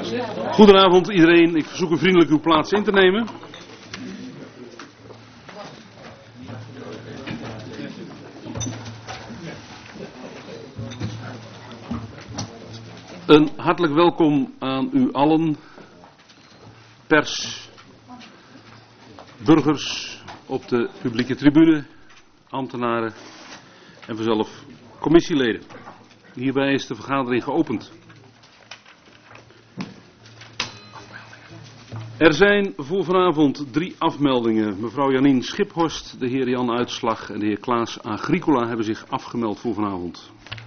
Goedenavond iedereen, ik verzoek u vriendelijk uw plaats in te nemen. Een hartelijk welkom aan u allen, pers, burgers op de publieke tribune, ambtenaren en vanzelf commissieleden. Hierbij is de vergadering geopend. Er zijn voor vanavond 3 afmeldingen. Mevrouw Janine Schiphorst, de heer Jan Uitslag en de heer Klaas Agricola hebben zich afgemeld voor vanavond.